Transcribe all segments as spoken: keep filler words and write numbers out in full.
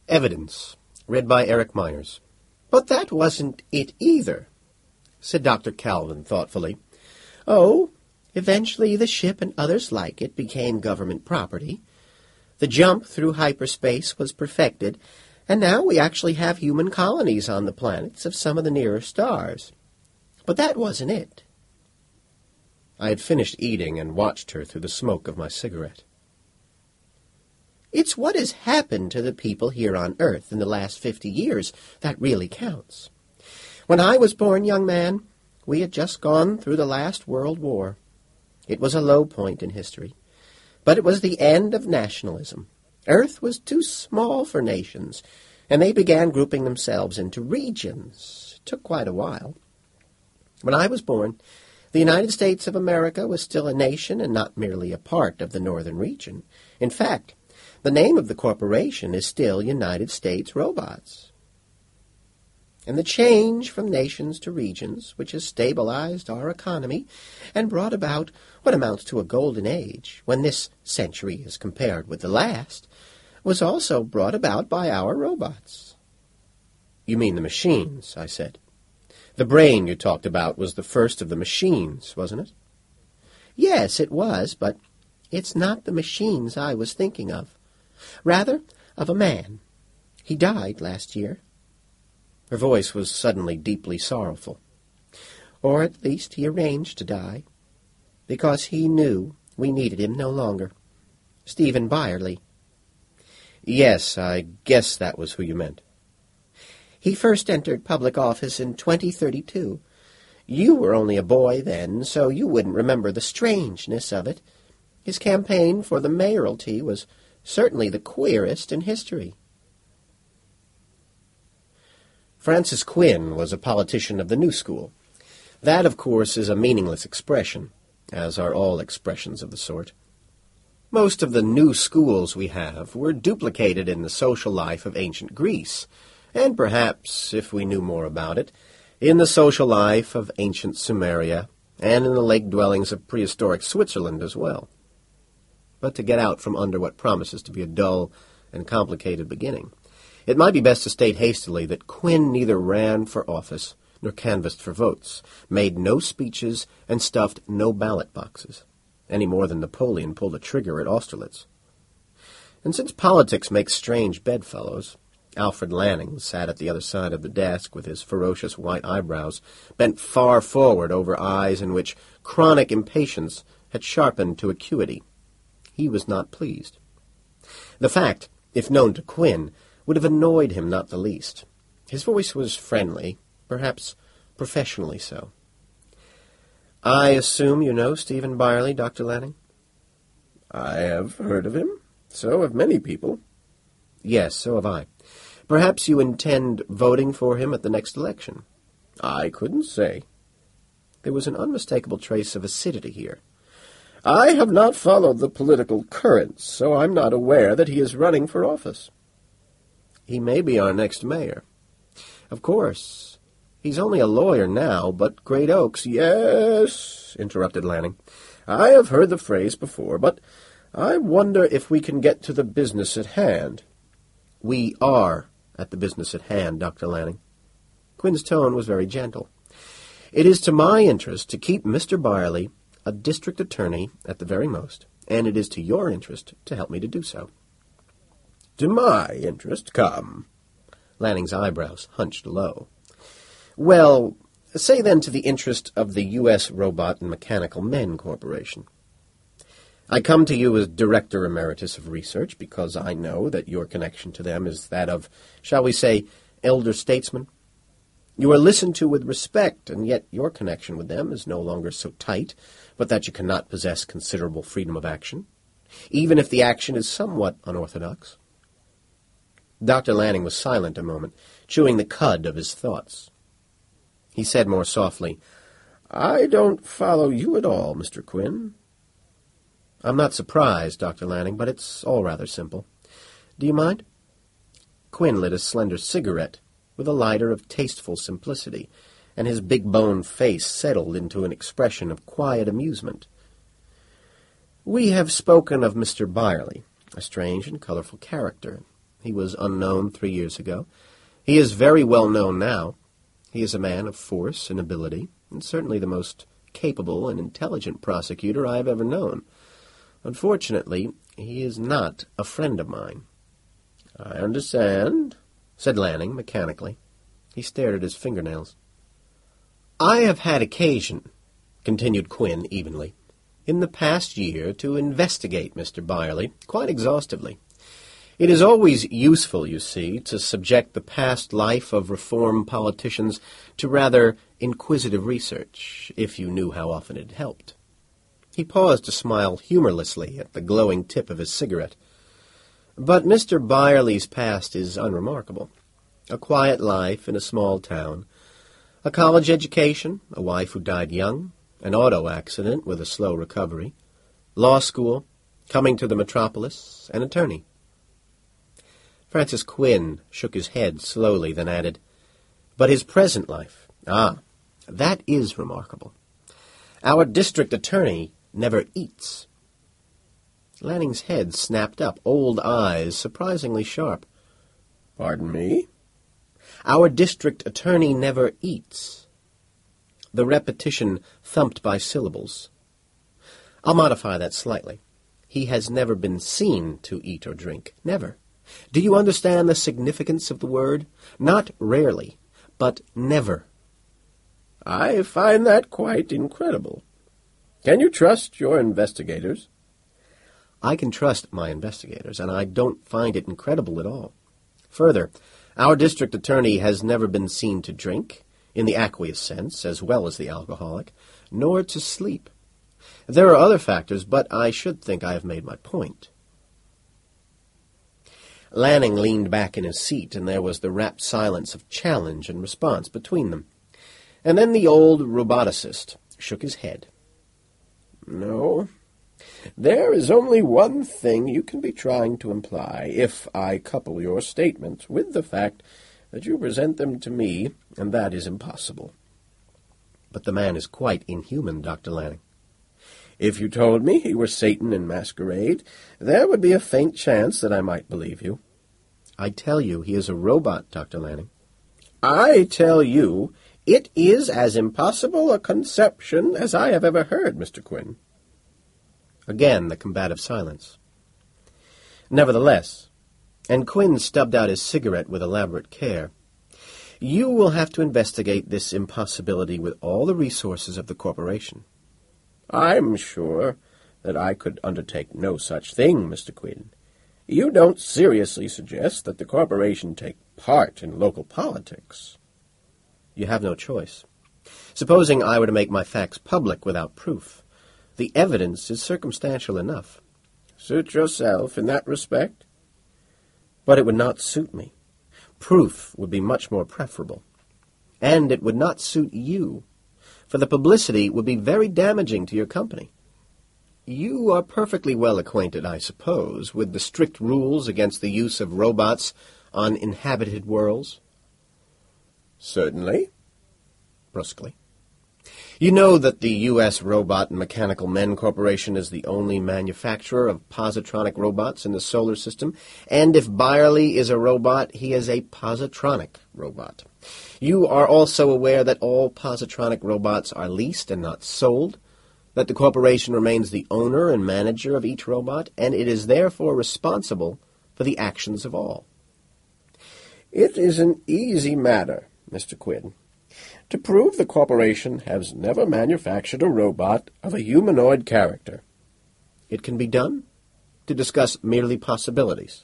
Evidence, read by Eric Myers. But that wasn't it either, said Doctor Calvin thoughtfully. Oh, eventually the ship and others like it became government property. The jump through hyperspace was perfected, and now we actually have human colonies on the planets of some of the nearer stars. But that wasn't it. I had finished eating and watched her through the smoke of my cigarette. It's what has happened to the people here on Earth in the last fifty years that really counts. When I was born, young man, we had just gone through the last World War. It was a low point in history, but it was the end of nationalism. Earth was too small for nations, and they began grouping themselves into regions. It took quite a while. When I was born, the United States of America was still a nation and not merely a part of the northern region. In fact, the name of the corporation is still United States Robots. And the change from nations to regions, which has stabilized our economy and brought about what amounts to a golden age, when this century is compared with the last, was also brought about by our robots. You mean the machines, I said. The brain you talked about was the first of the machines, wasn't it? Yes, it was, but it's not the machines I was thinking of. Rather, of a man. He died last year. Her voice was suddenly deeply sorrowful. Or at least he arranged to die, because he knew we needed him no longer. Stephen Byerly. Yes, I guess that was who you meant. He first entered public office in twenty thirty-two. You were only a boy then, so you wouldn't remember the strangeness of it. His campaign for the mayoralty was certainly the queerest in history. Francis Quinn was a politician of the New School. That, of course, is a meaningless expression, as are all expressions of the sort. Most of the new schools we have were duplicated in the social life of ancient Greece, and perhaps, if we knew more about it, in the social life of ancient Sumeria, and in the lake dwellings of prehistoric Switzerland as well. But to get out from under what promises to be a dull and complicated beginning, it might be best to state hastily that Quinn neither ran for office nor canvassed for votes, made no speeches, and stuffed no ballot boxes, any more than Napoleon pulled a trigger at Austerlitz. And since politics makes strange bedfellows, Alfred Lanning sat at the other side of the desk with his ferocious white eyebrows bent far forward over eyes in which chronic impatience had sharpened to acuity. He was not pleased. The fact, if known to Quinn, would have annoyed him not the least. His voice was friendly, perhaps professionally so. I assume you know Stephen Byerly, Doctor Lanning? I have heard of him. So have many people. Yes, so have I. Perhaps you intend voting for him at the next election. I couldn't say. There was an unmistakable trace of acidity here. I have not followed the political currents, so I'm not aware that he is running for office. He may be our next mayor. Of course. He's only a lawyer now, but Great Oaks— Yes, interrupted Lanning. I have heard the phrase before, but I wonder if we can get to the business at hand. We are at the business at hand, Doctor Lanning. Quinn's tone was very gentle. It is to my interest to keep Mister Byerly a district attorney at the very most, and it is to your interest to help me to do so. To my interest, come. Lanning's eyebrows hunched low. Well, say then to the interest of the U S Robot and Mechanical Men Corporation. I come to you as Director Emeritus of Research because I know that your connection to them is that of, shall we say, elder statesman. You are listened to with respect, and yet your connection with them is no longer so tight, but that you cannot possess considerable freedom of action, even if the action is somewhat unorthodox. Doctor Lanning was silent a moment, chewing the cud of his thoughts. He said more softly, I don't follow you at all, Mister Quinn. I'm not surprised, Doctor Lanning, but it's all rather simple. Do you mind? Quinn lit a slender cigarette with a lighter of tasteful simplicity, and his big-boned face settled into an expression of quiet amusement. We have spoken of Mister Byerly, a strange and colorful character. He was unknown three years ago. He is very well known now. He is a man of force and ability, and certainly the most capable and intelligent prosecutor I have ever known. Unfortunately, he is not a friend of mine." "I understand," said Lanning mechanically. He stared at his fingernails. "I have had occasion," continued Quinn evenly, "in the past year to investigate Mister Byerly quite exhaustively. It is always useful, you see, to subject the past life of reform politicians to rather inquisitive research, if you knew how often it helped." He paused to smile humorlessly at the glowing tip of his cigarette. "But Mister Byerly's past is unremarkable. A quiet life in a small town, a college education, a wife who died young, an auto accident with a slow recovery, law school, coming to the metropolis, an attorney." Francis Quinn shook his head slowly, then added, "But his present life, ah, that is remarkable. Our district attorney never eats." Lanning's head snapped up, old eyes surprisingly sharp. "Pardon me?" "Our district attorney never eats." The repetition thumped by syllables. "I'll modify that slightly. He has never been seen to eat or drink. Never. Do you understand the significance of the word? Not rarely, but never." "I find that quite incredible. Can you trust your investigators?" "I can trust my investigators, and I don't find it incredible at all. Further, our district attorney has never been seen to drink, in the aqueous sense, as well as the alcoholic, nor to sleep. There are other factors, but I should think I have made my point." Lanning leaned back in his seat, and there was the rapt silence of challenge and response between them. And then the old roboticist shook his head. "No, there is only one thing you can be trying to imply, if I couple your statements with the fact that you present them to me, and that is impossible." "But the man is quite inhuman, Doctor Lanning." "If you told me he were Satan in masquerade, there would be a faint chance that I might believe you." "I tell you he is a robot, Doctor Lanning." "I tell you it is as impossible a conception as I have ever heard, Mister Quinn." Again the combative silence. "Nevertheless," and Quinn stubbed out his cigarette with elaborate care, "you will have to investigate this impossibility with all the resources of the corporation." "I'm sure that I could undertake no such thing, Mister Quinn. You don't seriously suggest that the corporation take part in local politics?" "You have no choice. Supposing I were to make my facts public without proof, the evidence is circumstantial enough." "Suit yourself in that respect?" "But it would not suit me. Proof would be much more preferable. And it would not suit you, for the publicity would be very damaging to your company. You are perfectly well acquainted, I suppose, with the strict rules against the use of robots on inhabited worlds?" "Certainly," brusquely. "You know that the U S Robot and Mechanical Men Corporation is the only manufacturer of positronic robots in the solar system, and if Byerly is a robot, he is a positronic robot. You are also aware that all positronic robots are leased and not sold, that the corporation remains the owner and manager of each robot, and it is therefore responsible for the actions of all." "It is an easy matter, Mister Quinn, to prove the corporation has never manufactured a robot of a humanoid character." "It can be done? To discuss merely possibilities?"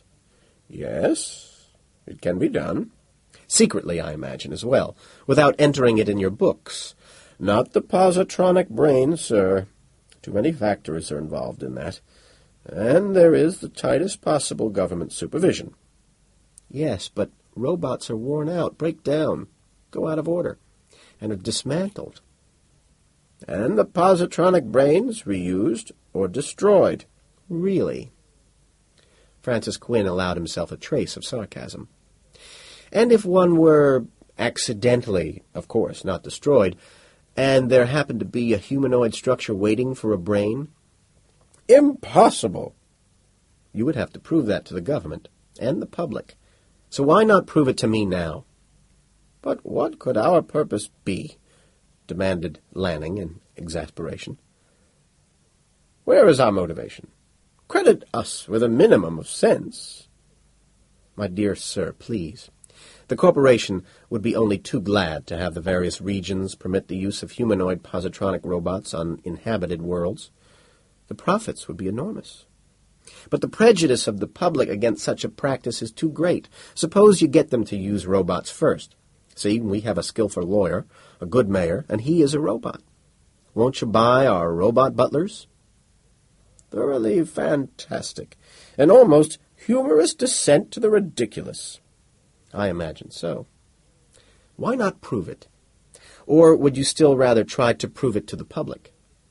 "Yes, it can be done." "Secretly, I imagine, as well, without entering it in your books." "Not the positronic brain, sir. Too many factors are involved in that. And there is the tightest possible government supervision." "Yes, but robots are worn out, break down, go out of order, and are dismantled." "And the positronic brains reused or destroyed." "Really?" Francis Quinn allowed himself a trace of sarcasm. "And if one were accidentally, of course, not destroyed, and there happened to be a humanoid structure waiting for a brain?" "Impossible." "You would have to prove that to the government. and the public. So why not prove it to me now?" "But what could our purpose be?" demanded Lanning in exasperation. "Where is our motivation? Credit us with a minimum of sense." "My dear sir, please. The corporation would be only too glad to have the various regions permit the use of humanoid positronic robots on inhabited worlds. The profits would be enormous. But the prejudice of the public against such a practice is too great. Suppose you get them to use robots first. See, we have a skillful lawyer, a good mayor, and he is a robot. Won't you buy our robot butlers?" "Thoroughly fantastic. An almost humorous descent to the ridiculous." "I imagine so. Why not prove it? Or would you still rather try to prove it to the public?"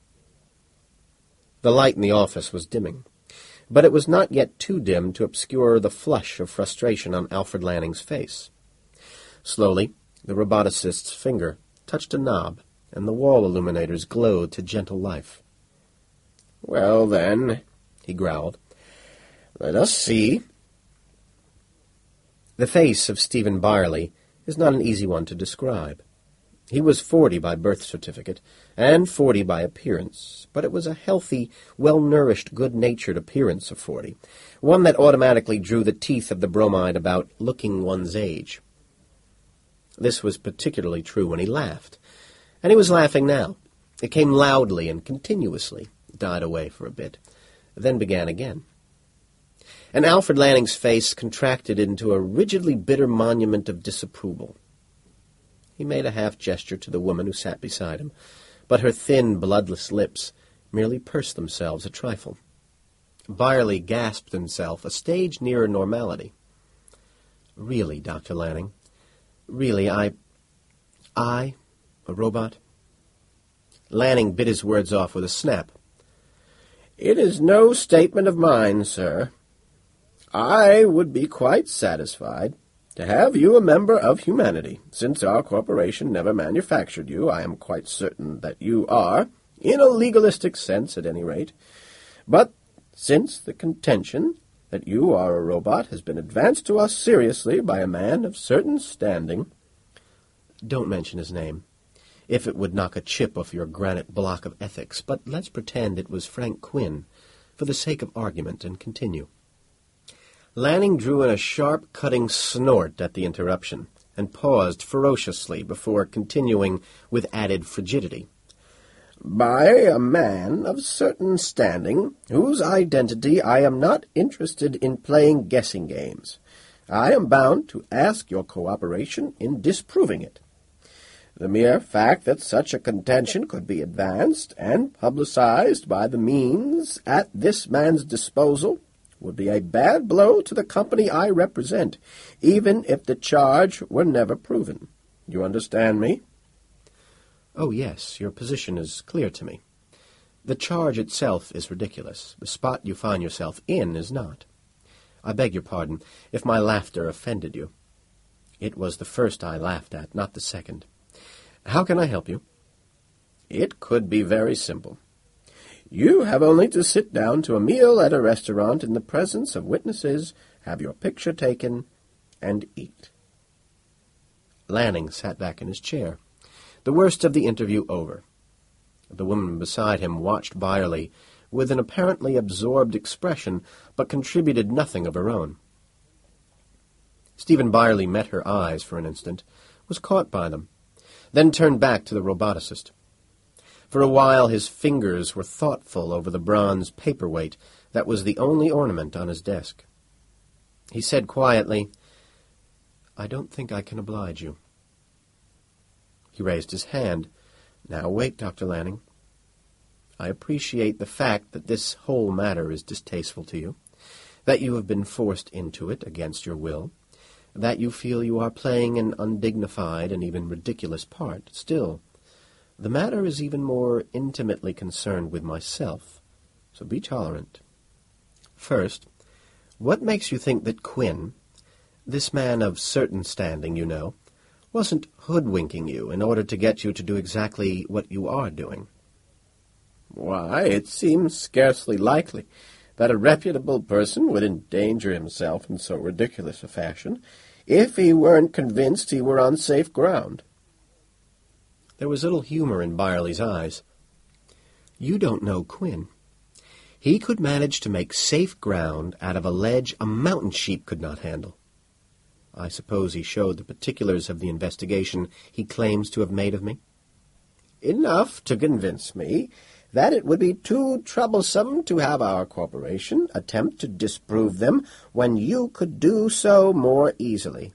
The light in the office was dimming, but it was not yet too dim to obscure the flush of frustration on Alfred Lanning's face. Slowly, the roboticist's finger touched a knob, and the wall illuminators glowed to gentle life. "Well, then," he growled, "let us see." The face of Stephen Byerly is not an easy one to describe. He was forty by birth certificate, and forty by appearance, but it was a healthy, well-nourished, good-natured appearance of forty, one that automatically drew the teeth of the bromide about looking one's age. This was particularly true when he laughed, and he was laughing now. It came loudly and continuously, died away for a bit, then began again. And Alfred Lanning's face contracted into a rigidly bitter monument of disapproval. He made a half gesture to the woman who sat beside him, but her thin, bloodless lips merely pursed themselves a trifle. Byerly gasped himself a stage nearer normality. "Really, Doctor Lanning, really, I... I, a robot?" Lanning bit his words off with a snap. "It is no statement of mine, sir. I would be quite satisfied to have you a member of humanity. Since our corporation never manufactured you, I am quite certain that you are, in a legalistic sense at any rate. But since the contention that you are a robot has been advanced to us seriously by a man of certain standing—" "Don't mention his name, if it would knock a chip off your granite block of ethics, but let's pretend it was Frank Quinn, for the sake of argument, and continue." Lanning drew in a sharp, cutting snort at the interruption, and paused ferociously before continuing with added frigidity. "By a man of certain standing, whose identity I am not interested in playing guessing games. I am bound to ask your cooperation in disproving it. The mere fact that such a contention could be advanced and publicized by the means at this man's disposal would be a bad blow to the company I represent, even if the charge were never proven. You understand me?" "Oh, yes, your position is clear to me. The charge itself is ridiculous. The spot you find yourself in is not. I beg your pardon if my laughter offended you. It was the first I laughed at, not the second. How can I help you?" "It could be very simple. You have only to sit down to a meal at a restaurant in the presence of witnesses, have your picture taken, and eat." Lanning sat back in his chair, the worst of the interview over. The woman beside him watched Byerly with an apparently absorbed expression, but contributed nothing of her own. Stephen Byerly met her eyes for an instant, was caught by them, then turned back to the roboticist. For a while his fingers were thoughtful over the bronze paperweight that was the only ornament on his desk. He said quietly, "I don't think I can oblige you." He raised his hand. "Now wait, Doctor Lanning. I appreciate the fact that this whole matter is distasteful to you, that you have been forced into it against your will, that you feel you are playing an undignified and even ridiculous part. Still, the matter is even more intimately concerned with myself, so be tolerant. First, what makes you think that Quinn, this man of certain standing, you know, wasn't hoodwinking you in order to get you to do exactly what you are doing?" "Why, it seems scarcely likely that a reputable person would endanger himself in so ridiculous a fashion if he weren't convinced he were on safe ground. There was little humor in Byerly's eyes. You don't know Quinn. He could manage to make safe ground out of a ledge a mountain sheep could not handle. I suppose he showed the particulars of the investigation he claims to have made of me? Enough to convince me that it would be too troublesome to have our corporation attempt to disprove them when you could do so more easily.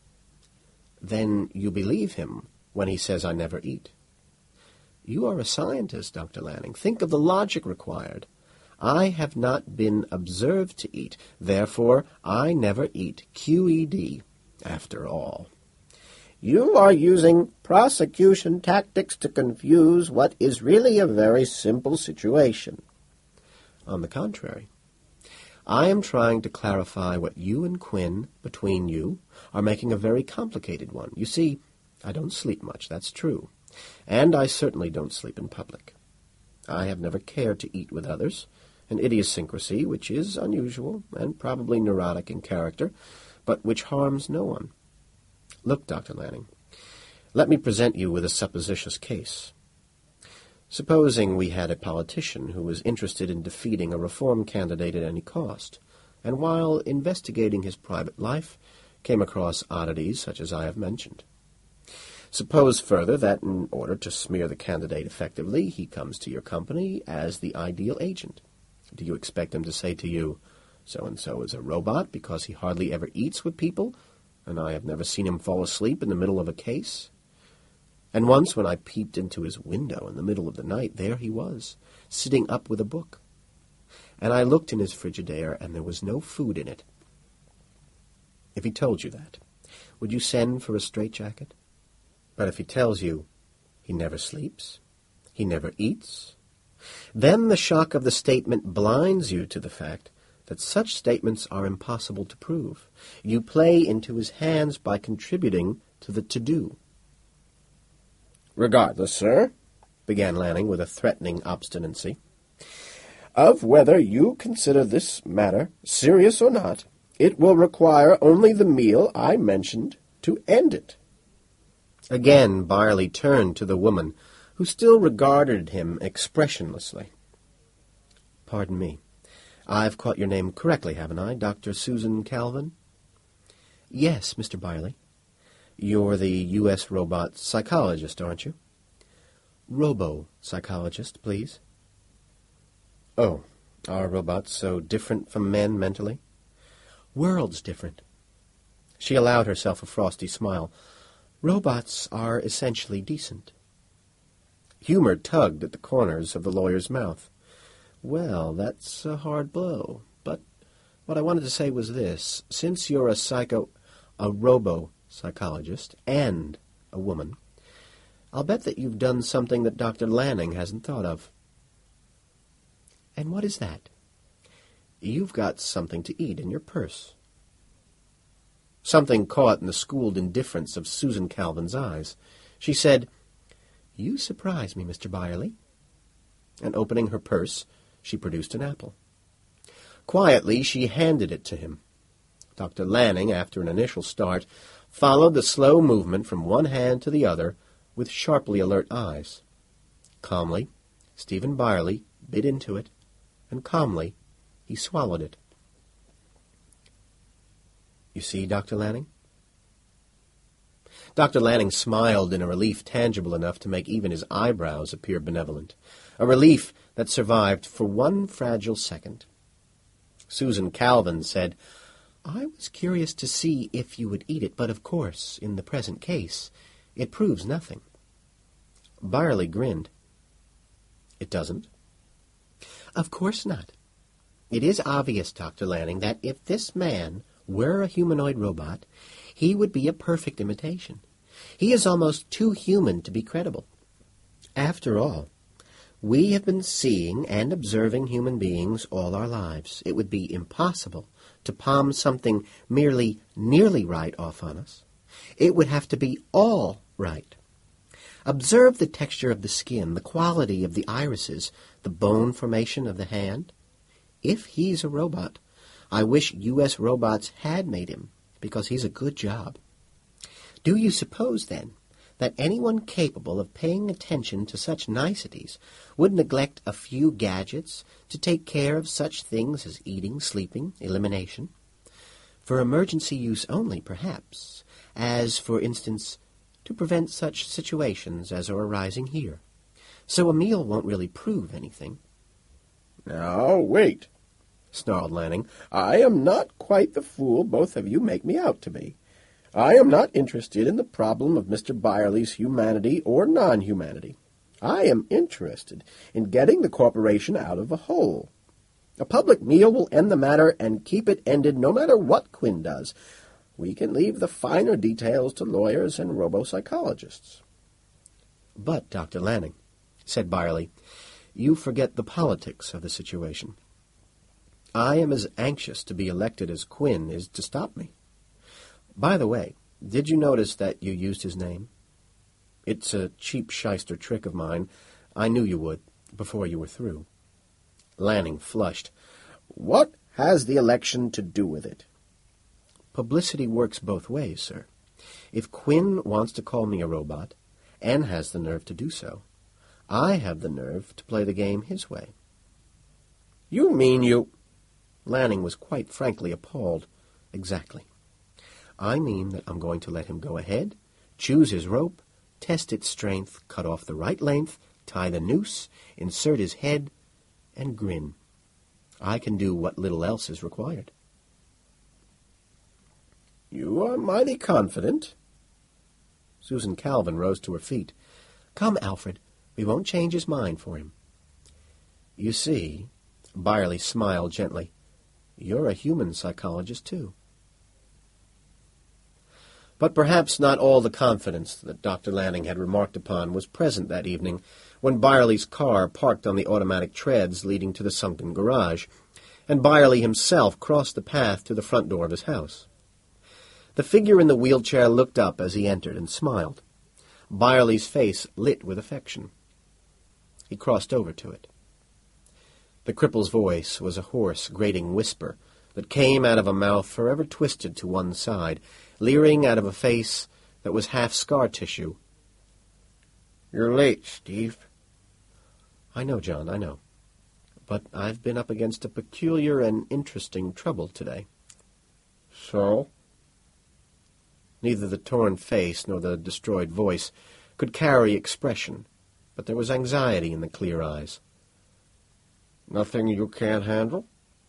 Then you believe him when he says I never eat. You are a scientist, Doctor Lanning. Think of the logic required. I have not been observed to eat. Therefore, I never eat. Q E D, after all. You are using prosecution tactics to confuse what is really a very simple situation. On the contrary, I am trying to clarify what you and Quinn, between you, are making a very complicated one. You see, I don't sleep much, that's true, and I certainly don't sleep in public. I have never cared to eat with others, an idiosyncrasy which is unusual and probably neurotic in character, but which harms no one. Look, Doctor Lanning, let me present you with a supposititious case. Supposing we had a politician who was interested in defeating a reform candidate at any cost, and while investigating his private life, came across oddities such as I have mentioned. Suppose further that in order to smear the candidate effectively, he comes to your company as the ideal agent. Do you expect him to say to you, so-and-so is a robot because he hardly ever eats with people, and I have never seen him fall asleep in the middle of a case? And once when I peeped into his window in the middle of the night, there he was, sitting up with a book. And I looked in his Frigidaire, and there was no food in it. If he told you that, would you send for a straitjacket? But if he tells you he never sleeps, he never eats, then the shock of the statement blinds you to the fact that such statements are impossible to prove. You play into his hands by contributing to the to-do. Regardless, sir, began Lanning with a threatening obstinacy, of whether you consider this matter serious or not, it will require only the meal I mentioned to end it. Again Byerly turned to the woman, who still regarded him expressionlessly. Pardon me. I've caught your name correctly, haven't I, Doctor Susan Calvin? Yes, Mister Byerly. You're the U S robot psychologist, aren't you? Robo-psychologist, please. Oh, are robots so different from men mentally? Worlds different. She allowed herself a frosty smile. Robots are essentially decent. Humor tugged at the corners of the lawyer's mouth. Well, that's a hard blow. But what I wanted to say was this. Since you're a psycho... a robo-psychologist and a woman, I'll bet that you've done something that Doctor Lanning hasn't thought of. And what is that? You've got something to eat in your purse. Something caught in the schooled indifference of Susan Calvin's eyes. She said, You surprise me, Mister Byerly. And opening her purse, she produced an apple. Quietly, she handed it to him. Doctor Lanning, after an initial start, followed the slow movement from one hand to the other with sharply alert eyes. Calmly, Stephen Byerly bit into it, and calmly he swallowed it. You see, Doctor Lanning? Doctor Lanning smiled in a relief tangible enough to make even his eyebrows appear benevolent, a relief that survived for one fragile second. Susan Calvin said, I was curious to see if you would eat it, but of course, in the present case, it proves nothing. Byerly grinned. It doesn't? Of course not. It is obvious, Doctor Lanning, that if this man were a humanoid robot, he would be a perfect imitation. He is almost too human to be credible. After all, we have been seeing and observing human beings all our lives. It would be impossible to palm something merely nearly right off on us. It would have to be all right. Observe the texture of the skin, the quality of the irises, the bone formation of the hand. if he's a robot, I wish U S robots had made him, because he's a good job. Do you suppose, then, that anyone capable of paying attention to such niceties would neglect a few gadgets to take care of such things as eating, sleeping, elimination? For emergency use only, perhaps, as, for instance, to prevent such situations as are arising here. So a meal won't really prove anything. Now, wait, snarled Lanning. I am not quite the fool both of you make me out to be. I am not interested in the problem of Mister Byerly's humanity or non-humanity. I am interested in getting the corporation out of a hole. A public meal will end the matter and keep it ended no matter what Quinn does. We can leave the finer details to lawyers and robo-psychologists. But, Doctor Lanning, said Byerly, you forget the politics of the situation. I am as anxious to be elected as Quinn is to stop me. By the way, did you notice that you used his name? It's a cheap shyster trick of mine. I knew you would, before you were through. Lanning flushed. What has the election to do with it? Publicity works both ways, sir. If Quinn wants to call me a robot, and has the nerve to do so, I have the nerve to play the game his way. You mean you... Lanning was quite frankly appalled. Exactly. I mean that I'm going to let him go ahead, choose his rope, test its strength, cut off the right length, tie the noose, insert his head, and grin. I can do what little else is required. You are mighty confident. Susan Calvin rose to her feet. Come, Alfred, we won't change his mind for him. You see, Byerly smiled gently, you're a human psychologist, too. But perhaps not all the confidence that Doctor Lanning had remarked upon was present that evening when Byerly's car parked on the automatic treads leading to the sunken garage, and Byerly himself crossed the path to the front door of his house. The figure in the wheelchair looked up as he entered and smiled. Byerly's face lit with affection. He crossed over to it. The cripple's voice was a hoarse, grating whisper that came out of a mouth forever twisted to one side, leering out of a face that was half scar tissue. You're late, Steve. I know, John, I know. But I've been up against a peculiar and interesting trouble today. So? Neither the torn face nor the destroyed voice could carry expression, but there was anxiety in the clear eyes. Nothing you can't handle?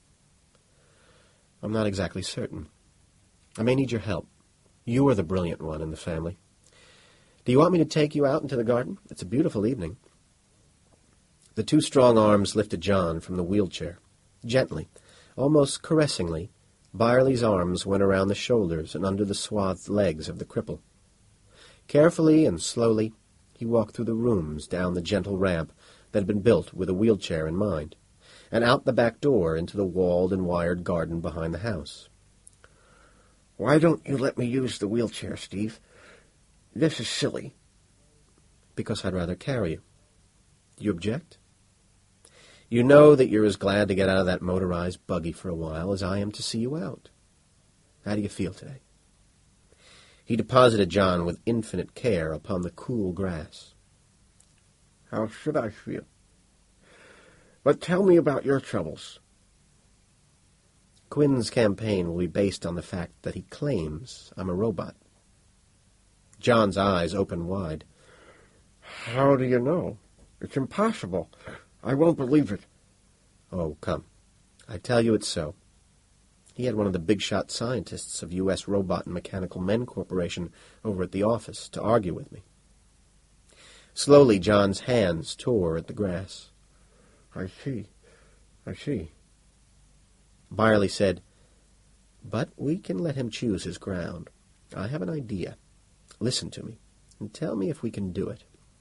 I'm not exactly certain. I may need your help. You are the brilliant one in the family. Do you want me to take you out into the garden? It's a beautiful evening. The two strong arms lifted John from the wheelchair. Gently, almost caressingly, Byerly's arms went around the shoulders and under the swathed legs of the cripple. Carefully and slowly, he walked through the rooms down the gentle ramp that had been built with a wheelchair in mind, and out the back door into the walled and wired garden behind the house. Why don't you let me use the wheelchair, Steve? This is silly. Because I'd rather carry you. Do you object? You know that you're as glad to get out of that motorized buggy for a while as I am to see you out. How do you feel today? He deposited John with infinite care upon the cool grass. How should I feel? But tell me about your troubles. Quinn's campaign will be based on the fact that he claims I'm a robot. John's eyes opened wide. How do you know? It's impossible. I won't believe it. Oh, come. I tell you it's so. He had one of the big-shot scientists of U S Robot and Mechanical Men Corporation over at the office to argue with me. Slowly, John's hands tore at the grass. I see. I see. Byerly said, But we can let him choose his ground. I have an idea. Listen to me, and tell me if we can do it.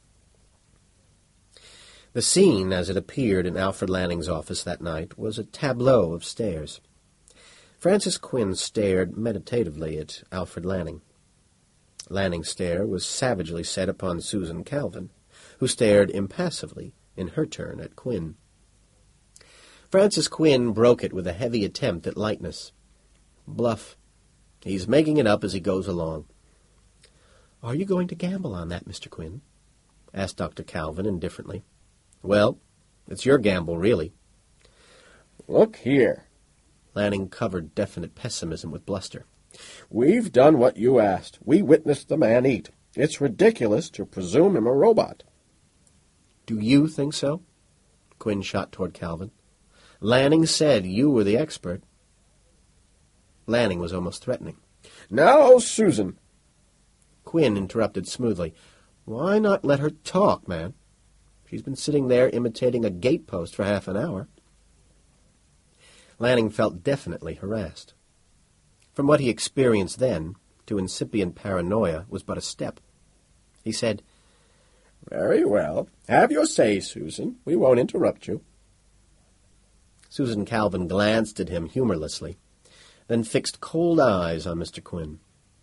The scene, as it appeared in Alfred Lanning's office that night, was a tableau of stares. Francis Quinn stared meditatively at Alfred Lanning. Lanning's stare was savagely set upon Susan Calvin, who stared impassively, in her turn, at Quinn. Francis Quinn broke it with a heavy attempt at lightness. Bluff. He's making it up as he goes along. "Are you going to gamble on that, Mister Quinn?" asked Doctor Calvin indifferently. "Well, it's your gamble, really." "Look here." Lanning covered definite pessimism with bluster. "We've done what you asked. We witnessed the man eat. It's ridiculous to presume him a robot." "Do you think so?" Quinn shot toward Calvin. "Lanning said you were the expert." Lanning was almost threatening. "Now, Susan." Quinn interrupted smoothly. "Why not let her talk, man? She's been sitting there imitating a gatepost for half an hour." Lanning felt definitely harassed. From what he experienced then to incipient paranoia was but a step. He said, "Very well. Have your say, Susan. We won't interrupt you." Susan Calvin glanced at him humorlessly, then fixed cold eyes on Mister Quinn.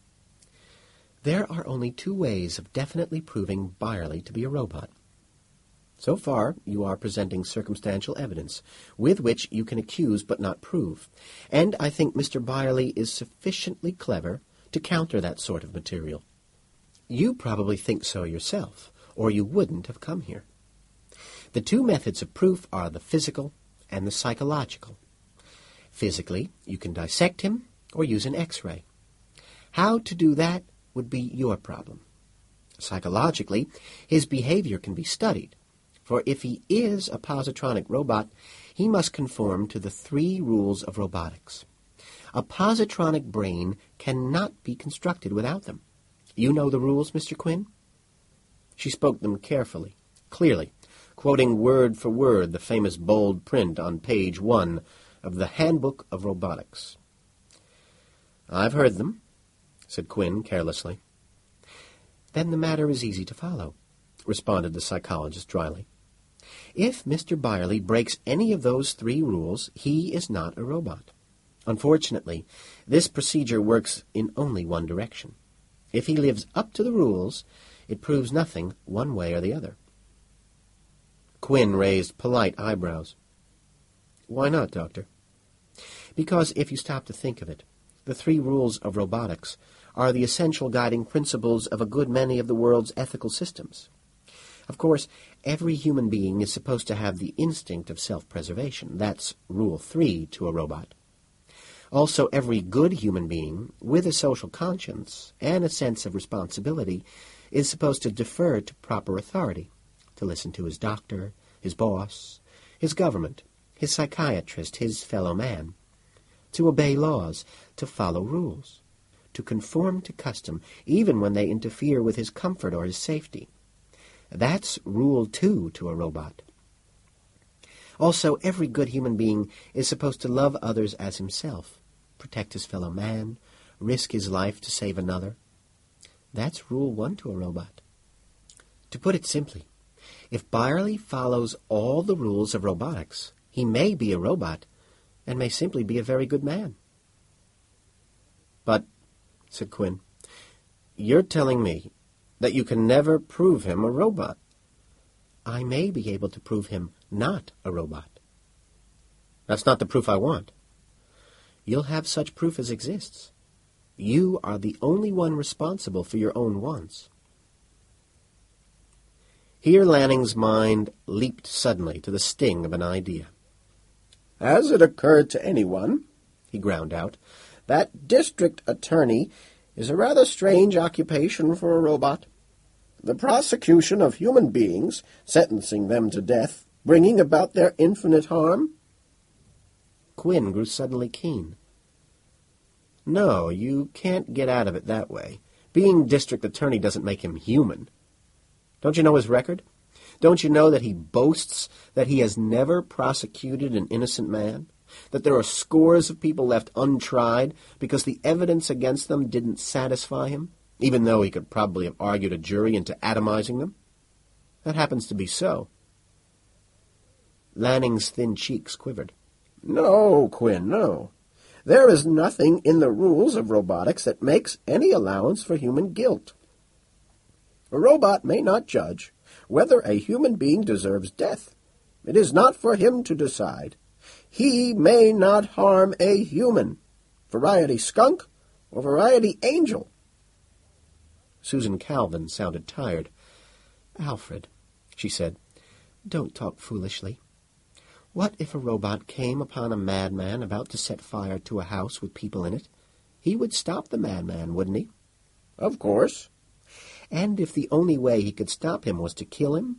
"There are only two ways of definitely proving Byerly to be a robot. So far, you are presenting circumstantial evidence, with which you can accuse but not prove, and I think Mister Byerly is sufficiently clever to counter that sort of material. You probably think so yourself, or you wouldn't have come here. The two methods of proof are the physical and the psychological. Physically, you can dissect him or use an X-ray. How to do that would be your problem. Psychologically, his behavior can be studied, for if he is a positronic robot, he must conform to the three rules of robotics. A positronic brain cannot be constructed without them. You know the rules, Mister Quinn?" She spoke them carefully, clearly, quoting word for word the famous bold print on page one of the Handbook of Robotics. "I've heard them," said Quinn carelessly. "Then the matter is easy to follow," responded the psychologist dryly. "If Mister Byerly breaks any of those three rules, he is not a robot. Unfortunately, this procedure works in only one direction. If he lives up to the rules, it proves nothing one way or the other." Quinn raised polite eyebrows. "Why not, Doctor?" "Because if you stop to think of it, the three rules of robotics are the essential guiding principles of a good many of the world's ethical systems. Of course, every human being is supposed to have the instinct of self-preservation. That's Rule three to a robot. Also, every good human being, with a social conscience and a sense of responsibility, is supposed to defer to proper authority, to listen to his doctor, his boss, his government, his psychiatrist, his fellow man, to obey laws, to follow rules, to conform to custom, even when they interfere with his comfort or his safety. That's Rule two to a robot. Also, every good human being is supposed to love others as himself, protect his fellow man, risk his life to save another. That's Rule one to a robot. To put it simply, if Byerly follows all the rules of robotics, he may be a robot and may simply be a very good man." "But," said Quinn, "you're telling me that you can never prove him a robot." "I may be able to prove him not a robot." "That's not the proof I want." "You'll have such proof as exists. You are the only one responsible for your own wants." Here Lanning's mind leaped suddenly to the sting of an idea. "Has it occurred to anyone," he ground out, "that district attorney is a rather strange occupation for a robot? The prosecution of human beings, sentencing them to death, bringing about their infinite harm?" Quinn grew suddenly keen. "No, you can't get out of it that way. Being district attorney doesn't make him human. Don't you know his record? Don't you know that he boasts that he has never prosecuted an innocent man? That there are scores of people left untried because the evidence against them didn't satisfy him, even though he could probably have argued a jury into atomizing them? That happens to be so." Lanning's thin cheeks quivered. "No, Quinn, no. There is nothing in the rules of robotics that makes any allowance for human guilt. A robot may not judge whether a human being deserves death. It is not for him to decide. He may not harm a human. Variety skunk or variety angel. Susan Calvin sounded tired. "Alfred," she said, "don't talk foolishly. What if a robot came upon a madman about to set fire to a house with people in it? He would stop the madman, wouldn't he?" "Of course." "And if the only way he could stop him was to kill him?"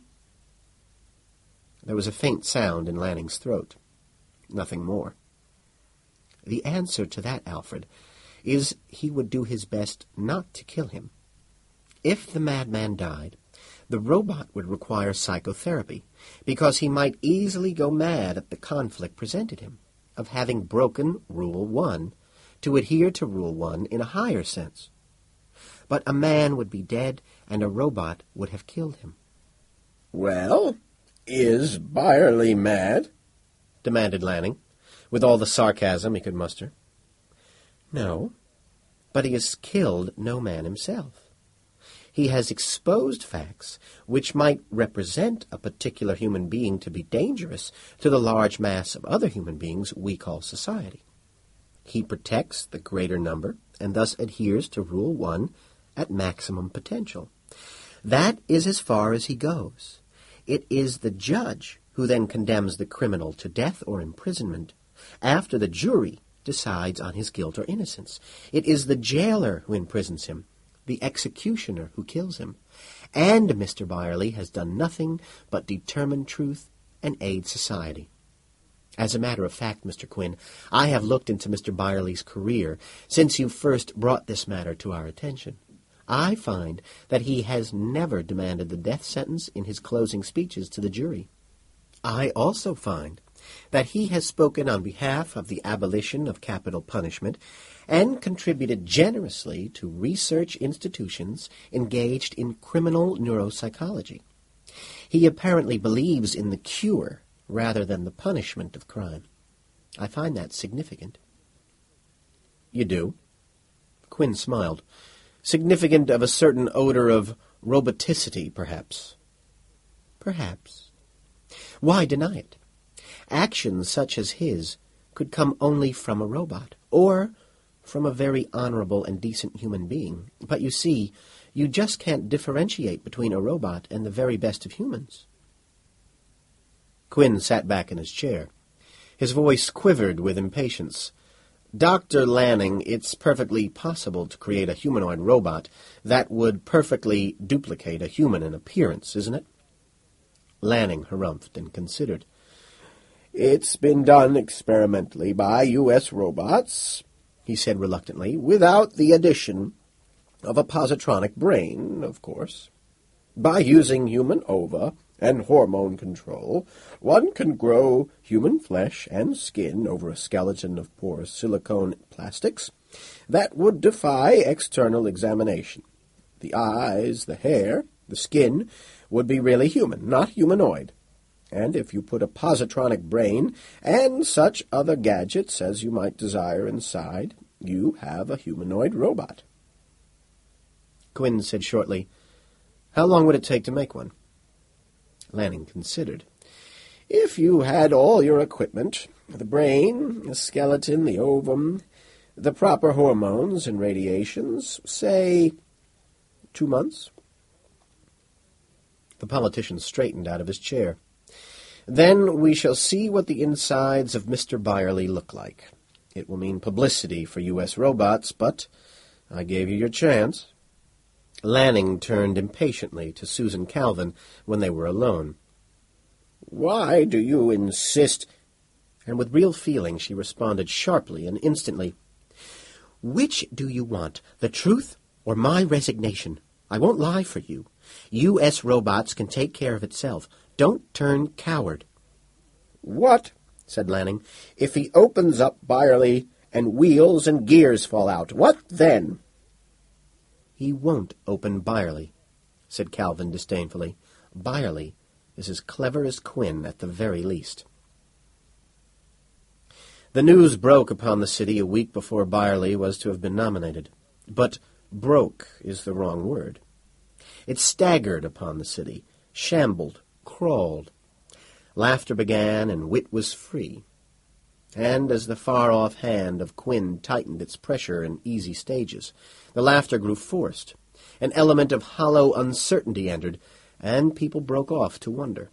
There was a faint sound in Lanning's throat. Nothing more. "The answer to that, Alfred, is he would do his best not to kill him. If the madman died, the robot would require psychotherapy, because he might easily go mad at the conflict presented him, of having broken Rule One, to adhere to Rule One in a higher sense. But a man would be dead, and a robot would have killed him." "Well, is Byerly mad?" demanded Lanning, with all the sarcasm he could muster. "No, but he has killed no man himself. He has exposed facts which might represent a particular human being to be dangerous to the large mass of other human beings we call society. He protects the greater number and thus adheres to Rule One at maximum potential. That is as far as he goes. It is the judge who then condemns the criminal to death or imprisonment after the jury decides on his guilt or innocence. It is the jailer who imprisons him, the executioner who kills him. And Mister Byerly has done nothing but determine truth and aid society. As a matter of fact, Mister Quinn, I have looked into Mister Byerly's career since you first brought this matter to our attention. I find that he has never demanded the death sentence in his closing speeches to the jury. I also find that he has spoken on behalf of the abolition of capital punishment and contributed generously to research institutions engaged in criminal neuropsychology. He apparently believes in the cure rather than the punishment of crime. I find that significant." "You do?" Quinn smiled. "Significant of a certain odor of roboticity, perhaps." "Perhaps. Why deny it? Actions such as his could come only from a robot, or from a very honorable and decent human being. But you see, you just can't differentiate between a robot and the very best of humans." Quinn sat back in his chair. His voice quivered with impatience. "Doctor Lanning, it's perfectly possible to create a humanoid robot that would perfectly duplicate a human in appearance, isn't it?" Lanning harumphed and considered. "It's been done experimentally by U S robots," he said reluctantly, "without the addition of a positronic brain, of course. By using human ova and hormone control, one can grow human flesh and skin over a skeleton of porous silicone plastics that would defy external examination. The eyes, the hair, the skin would be really human, not humanoid. And if you put a positronic brain and such other gadgets as you might desire inside, you have a humanoid robot." Quinn said shortly, "How long would it take to make one?" Lanning considered. "If you had all your equipment, the brain, the skeleton, the ovum, the proper hormones and radiations, say two months." The politician straightened out of his chair. "Then we shall see what the insides of Mister Byerly look like. It will mean publicity for U S robots, but I gave you your chance." Lanning turned impatiently to Susan Calvin when they were alone. "Why do you insist?" And with real feeling she responded sharply and instantly, "Which do you want, the truth or my resignation? I won't lie for you. U S robots can take care of itself. Don't turn coward." "What," said Lanning, "if he opens up Byerly and wheels and gears fall out? What then?" "He won't open Byerly," said Calvin disdainfully. "Byerly is as clever as Quinn at the very least." The news broke upon the city a week before Byerly was to have been nominated. But broke is the wrong word. It staggered upon the city, shambled, crawled. Laughter began, and wit was free. and as the far-off hand of Quinn tightened its pressure in easy stages, the laughter grew forced. An element of hollow uncertainty entered, and people broke off to wonder.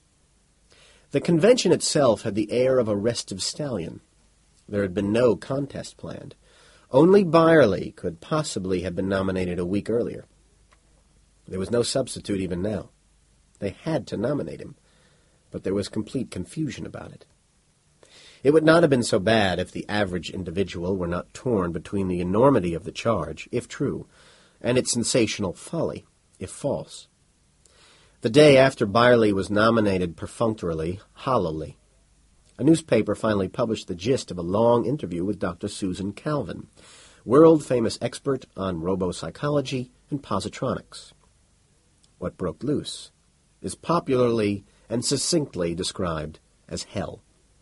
The convention itself had the air of a restive stallion. There had been no contest planned. Only Byerly could possibly have been nominated a week earlier. There was no substitute even now. They had to nominate him, but there was complete confusion about it. It would not have been so bad if the average individual were not torn between the enormity of the charge, if true, and its sensational folly, if false. The day after Byerly was nominated perfunctorily, hollowly, a newspaper finally published the gist of a long interview with Doctor Susan Calvin, world-famous expert on robopsychology and positronics. What broke loose is popularly and succinctly described as hell.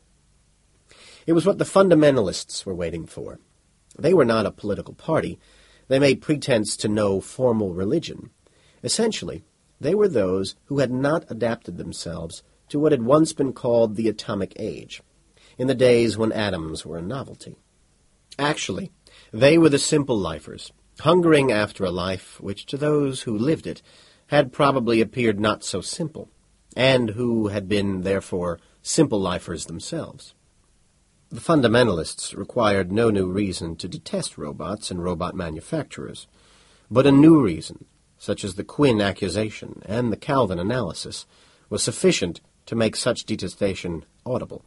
It was what the fundamentalists were waiting for. They were not a political party. They made pretense to no formal religion. Essentially, they were those who had not adapted themselves to what had once been called the atomic age, in the days when atoms were a novelty. Actually, they were the simple lifers, hungering after a life which to those who lived it had probably appeared not so simple, and who had been, therefore, simple lifers themselves. The fundamentalists required no new reason to detest robots and robot manufacturers, but a new reason, such as the Quinn accusation and the Calvin analysis, was sufficient to make such detestation audible.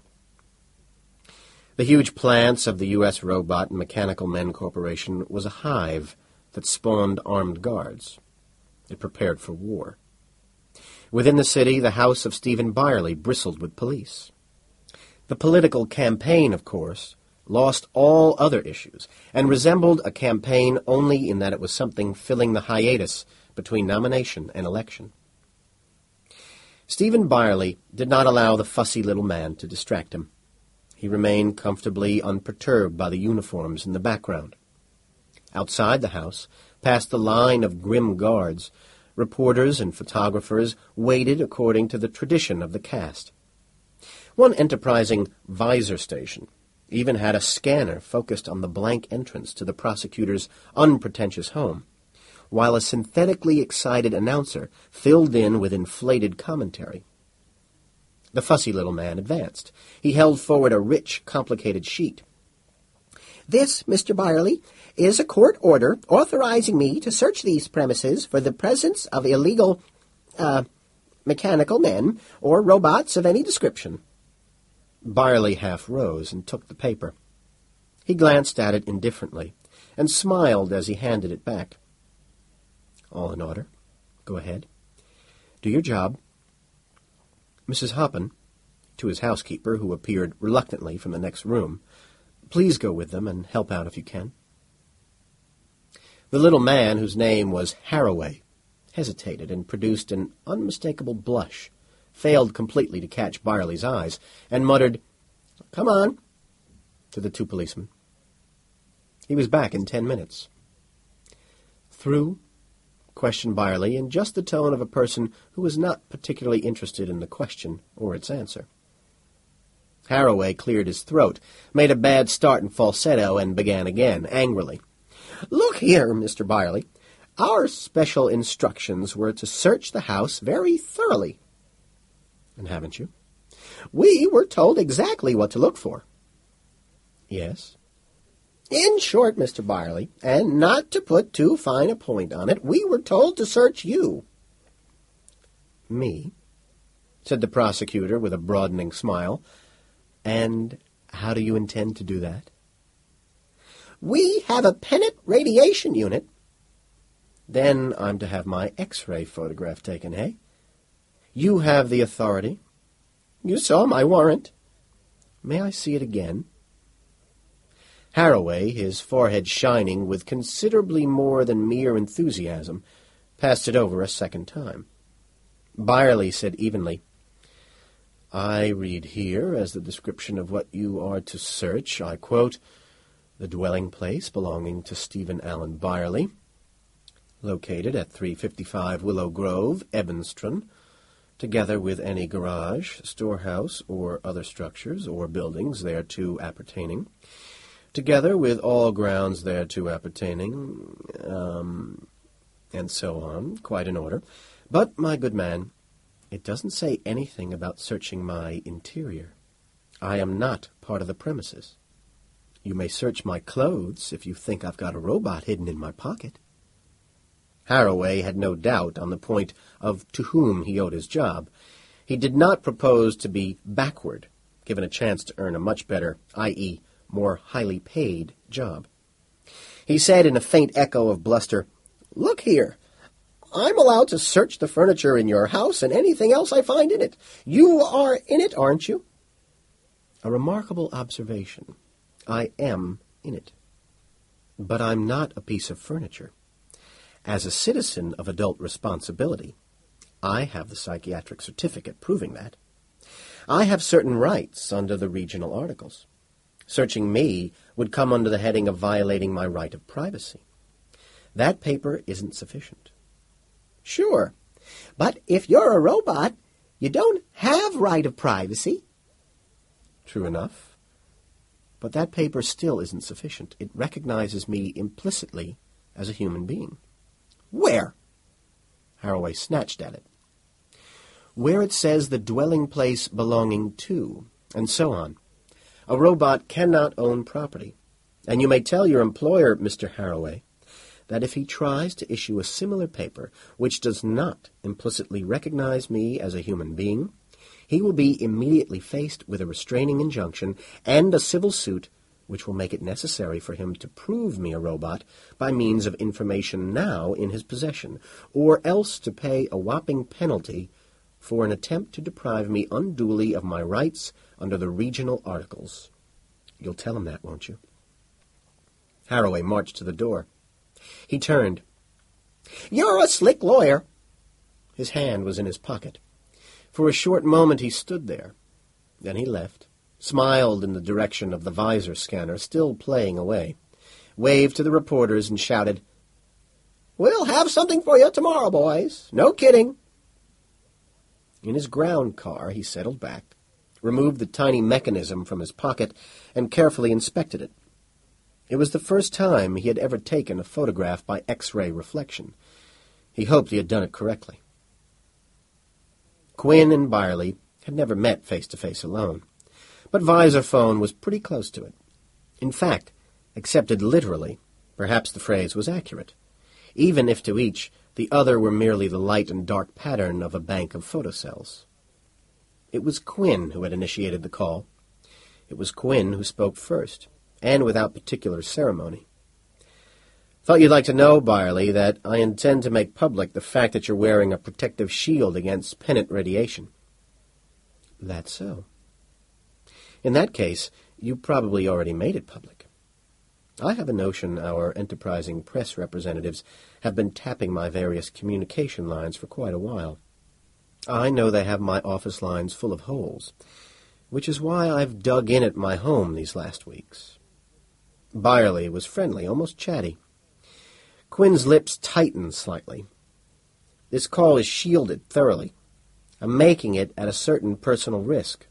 The huge plants of the U S Robot and Mechanical Men Corporation was a hive that spawned armed guards. It prepared for war. Within the city, the house of Stephen Byerly bristled with police. The political campaign, of course, lost all other issues, and resembled a campaign only in that it was something filling the hiatus between nomination and election. Stephen Byerly did not allow the fussy little man to distract him. He remained comfortably unperturbed by the uniforms in the background. Outside the house, past the line of grim guards, reporters and photographers waited according to the tradition of the caste. One enterprising visor station even had a scanner focused on the blank entrance to the prosecutor's unpretentious home, while a synthetically excited announcer filled in with inflated commentary. The fussy little man advanced. He held forward a rich, complicated sheet. "This, Mister Byerly, is a court order authorizing me to search these premises for the presence of illegal, uh, mechanical men or robots of any description." Byerly half rose and took the paper. He glanced at it indifferently and smiled as he handed it back. "All in order. Go ahead. Do your job. Missus Hoppin," to his housekeeper, who appeared reluctantly from the next room, "please go with them and help out if you can." The little man, whose name was Harroway, hesitated and produced an unmistakable blush, failed completely to catch Byerly's eyes, and muttered, "Come on," to the two policemen. He was back in ten minutes. "Through?" questioned Byerly in just the tone of a person who was not particularly interested in the question or its answer. Harroway cleared his throat, made a bad start in falsetto, and began again, angrily. "Look here, Mister Byerly, our special instructions were to search the house very thoroughly." "And haven't you?" "We were told exactly what to look for." "Yes?" "In short, Mister Byerly, and not to put too fine a point on it, we were told to search you." "Me?" said the prosecutor with a broadening smile. "And how do you intend to do that?" "We have a Pennant radiation unit." "Then I'm to have my X-ray photograph taken, eh? You have the authority?" "You saw my warrant." "May I see it again?" Harroway, his forehead shining with considerably more than mere enthusiasm, passed it over a second time. Byerly said evenly, "I read here, as the description of what you are to search, I quote, 'The dwelling place belonging to Stephen Allen Byerly, located at three fifty-five Willow Grove, Evanston, together with any garage, storehouse, or other structures or buildings thereto appertaining, together with all grounds thereto appertaining, um, and so on, quite in order. But, my good man, it doesn't say anything about searching my interior. I am not part of the premises. You may search my clothes if you think I've got a robot hidden in my pocket. Harroway had no doubt on the point of to whom he owed his job. He did not propose to be backward, given a chance to earn a much better, that is, more highly paid job. He said in a faint echo of bluster, "Look here, I'm allowed to search the furniture in your house and anything else I find in it. You are in it, aren't you?" A remarkable observation. I am in it. But I'm not a piece of furniture. As a citizen of adult responsibility, I have the psychiatric certificate proving that. I have certain rights under the regional articles. Searching me would come under the heading of violating my right of privacy. That paper isn't sufficient. Sure, but if you're a robot, you don't have right of privacy. True enough. But that paper still isn't sufficient. It recognizes me implicitly as a human being. Where? Harroway snatched at it. Where it says the dwelling place belonging to, and so on. A robot cannot own property. And you may tell your employer, Mister Harroway, that if he tries to issue a similar paper which does not implicitly recognize me as a human being, he will be immediately faced with a restraining injunction and a civil suit which will make it necessary for him to prove me a robot by means of information now in his possession, or else to pay a whopping penalty for an attempt to deprive me unduly of my rights under the regional articles. You'll tell him that, won't you? Harroway marched to the door. He turned. "You're a slick lawyer." His hand was in his pocket. For a short moment he stood there. Then he left, smiled in the direction of the visor scanner, still playing away, waved to the reporters, and shouted, "We'll have something for you tomorrow, boys. No kidding." In his ground car he settled back, removed the tiny mechanism from his pocket, and carefully inspected it. It was the first time he had ever taken a photograph by X-ray reflection. He hoped he had done it correctly. Quinn and Byerly had never met face-to-face alone, but Visor Phone was pretty close to it. In fact, accepted literally, perhaps the phrase was accurate, even if to each the other were merely the light and dark pattern of a bank of photocells. It was Quinn who had initiated the call. It was Quinn who spoke first, and without particular ceremony. "Thought you'd like to know, Byerly, that I intend to make public the fact that you're wearing a protective shield against pennant radiation." "That's so." "In that case, you probably already made it public. I have a notion our enterprising press representatives have been tapping my various communication lines for quite a while. I know they have my office lines full of holes, which is why I've dug in at my home these last weeks." Byerly was friendly, almost chatty. Quinn's lips tightened slightly. "This call is shielded thoroughly. I'm making it at a certain personal risk."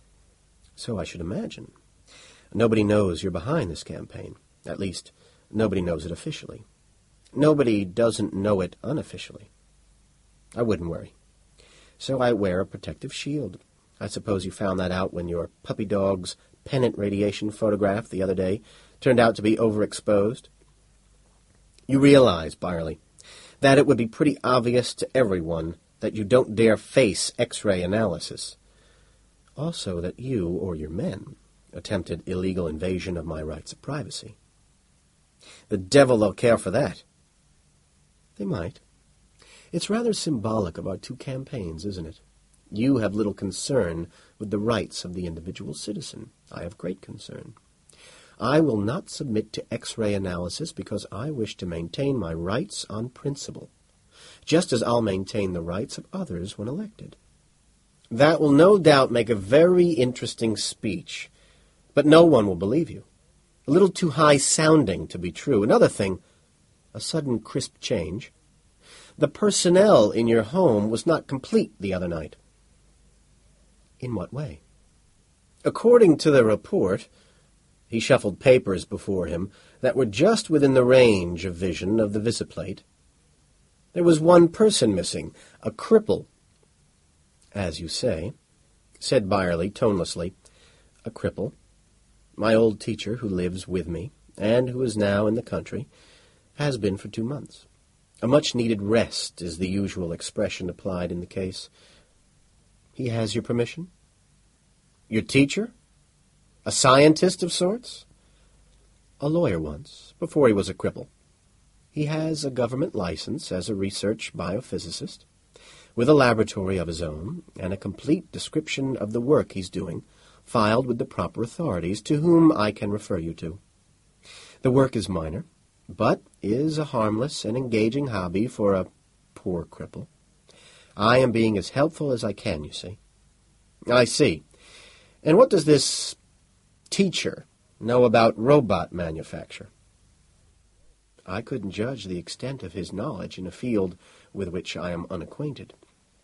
"So I should imagine. Nobody knows you're behind this campaign. At least, nobody knows it officially. Nobody doesn't know it unofficially. I wouldn't worry. So I wear a protective shield. I suppose you found that out when your puppy dog's pennant radiation photograph the other day turned out to be overexposed. You realize, Byerly, that it would be pretty obvious to everyone that you don't dare face X-ray analysis. Also that you, or your men, attempted illegal invasion of my rights of privacy." "The devil they'll care for that." "They might. It's rather symbolic of our two campaigns, isn't it? You have little concern with the rights of the individual citizen. I have great concern. I will not submit to X-ray analysis because I wish to maintain my rights on principle, just as I'll maintain the rights of others when elected." "That will no doubt make a very interesting speech, but no one will believe you. A little too high-sounding to be true. Another thing, a sudden crisp change. The personnel in your home was not complete the other night. In what way? According to the report, he shuffled papers before him that were just within the range of vision of the visiplate. There was one person missing, a cripple. As you say, said Byerly tonelessly, a cripple. My old teacher, who lives with me, and who is now in the country, has been for two months. A much-needed rest is the usual expression applied in the case. He has your permission? Your teacher? A scientist of sorts? A lawyer once, before he was a cripple. He has a government license as a research biophysicist, with a laboratory of his own, and a complete description of the work he's doing, filed with the proper authorities, to whom I can refer you to. The work is minor, but is a harmless and engaging hobby for a poor cripple. I am being as helpful as I can, you see. I see. And what does this teacher know about robot manufacture? I couldn't judge the extent of his knowledge in a field with which I am unacquainted.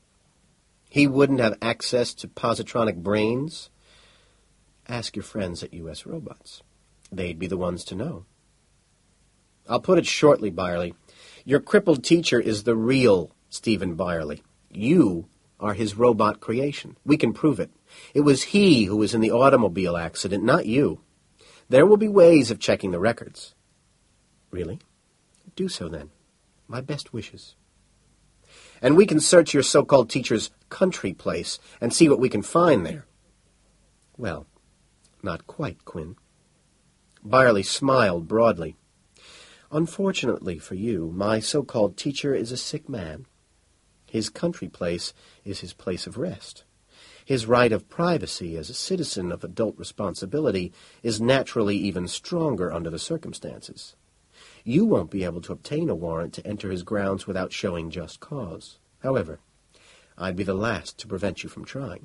He wouldn't have access to positronic brains? Ask your friends at U S Robots. They'd be the ones to know. I'll put it shortly, Byerly. Your crippled teacher is the real Stephen Byerly. You are his robot creation. We can prove it. It was he who was in the automobile accident, not you. There will be ways of checking the records. Really? Do so, then. My best wishes. And we can search your so-called teacher's country place and see what we can find there. Well, not quite, Quinn. Byerly smiled broadly. Unfortunately for you, my so-called teacher is a sick man. His country place is his place of rest. His right of privacy as a citizen of adult responsibility is naturally even stronger under the circumstances. You won't be able to obtain a warrant to enter his grounds without showing just cause. However, I'd be the last to prevent you from trying.